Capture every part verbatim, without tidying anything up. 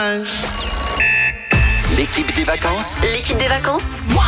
L'équipe des vacances. L'équipe des vacances.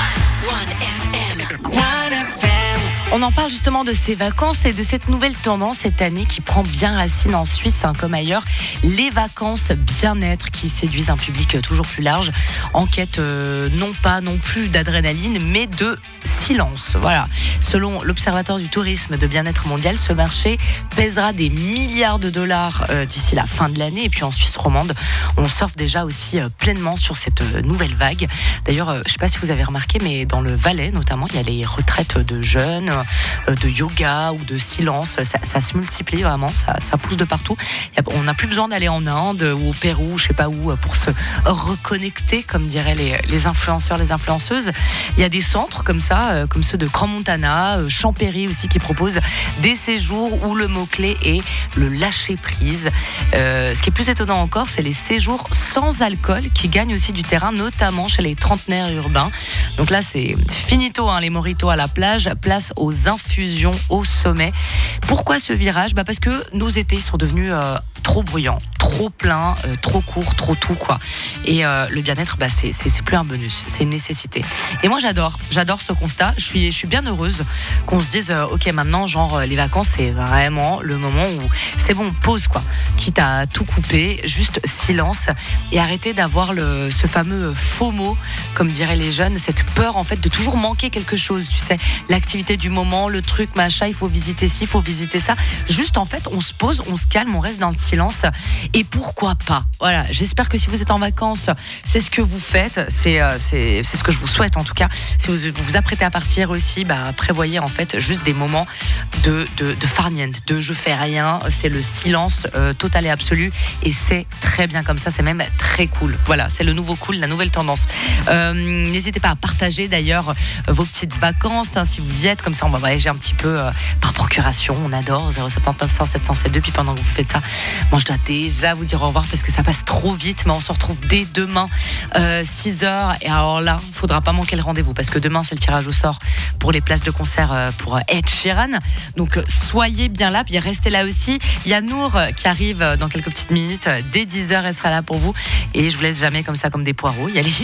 One F M. One F M. On en parle justement de ces vacances et de cette nouvelle tendance cette année qui prend bien racine en Suisse hein, comme ailleurs. Les vacances bien-être qui séduisent un public toujours plus large en quête euh, non pas non plus d'adrénaline mais de silence. Voilà. Selon l'Observatoire du tourisme de bien-être mondial, ce marché pèsera des milliards de dollars euh, d'ici la fin de l'année. Et puis en Suisse romande, on surfe déjà aussi euh, pleinement sur cette euh, nouvelle vague. D'ailleurs, euh, je ne sais pas si vous avez remarqué, mais dans le Valais notamment, il y a les retraites de jeunes, euh, de yoga ou de silence. Ça, ça se multiplie vraiment, ça, ça pousse de partout. Il y a, on n'a plus besoin d'aller en Inde ou au Pérou, je ne sais pas où, pour se reconnecter, comme diraient les, les influenceurs, les influenceuses. Il y a des centres comme ça, euh, comme ceux de Grand Montana, euh, Champéry aussi, qui proposent des séjours où le mot-clé est le lâcher-prise. Euh, ce qui est plus étonnant encore, c'est les séjours sans alcool qui gagnent aussi du terrain, notamment chez les trentenaires urbains. Donc là, c'est finito, hein, les mojitos à la plage, place aux infusions au sommet. Pourquoi ce virage ? Bah parce que nos étés sont devenus euh, trop bruyants, trop pleins, euh, trop courts, trop tout, quoi. Et euh, le bien-être, bah, c'est, c'est, c'est plus un bonus, c'est une nécessité. Et moi, j'adore, j'adore ce constat. Je suis, je suis bien heureuse qu'on se dise, euh, ok, maintenant, genre, les vacances, c'est vraiment le moment où c'est bon, pause, quoi. Quitte à tout couper, juste silence et arrêter d'avoir le, ce fameux FOMO, comme diraient les jeunes, cette peur, en fait, de toujours manquer quelque chose, tu sais, l'activité du moment, le truc, machin, il faut visiter ci, il faut visiter ça. Juste, en fait, on se pose, on se calme, on reste dans le silence. Et pourquoi pas ? Voilà, j'espère que si vous êtes en vacances, c'est ce que vous faites, c'est, euh, c'est, c'est ce que je vous souhaite en tout cas. Si vous vous, vous apprêtez à partir aussi, bah, prévoyez en fait juste des moments de, de, de farniente, de je fais rien, c'est le silence euh, total et absolu et c'est très bien comme ça, c'est même très cool. Voilà, c'est le nouveau cool, la nouvelle tendance. Euh, n'hésitez pas à partager d'ailleurs vos petites vacances, hein, si vous y êtes, comme ça on va voyager un petit peu euh, par procuration, on adore, zéro sept neuf cent sept cent sept deux, puis pendant que vous faites ça, moi je dois déjà vous dire au revoir parce que ça passe trop vite, mais on se retrouve dès demain euh, six heures et alors là, il ne faudra pas manquer le rendez-vous parce que demain c'est le tirage au sort pour les places de concert euh, pour Ed Sheeran, donc soyez bien là, puis restez là aussi. Il y a Nour qui arrive dans quelques petites minutes, dès dix heures elle sera là pour vous et je vous laisse jamais comme ça comme des poireaux, y allez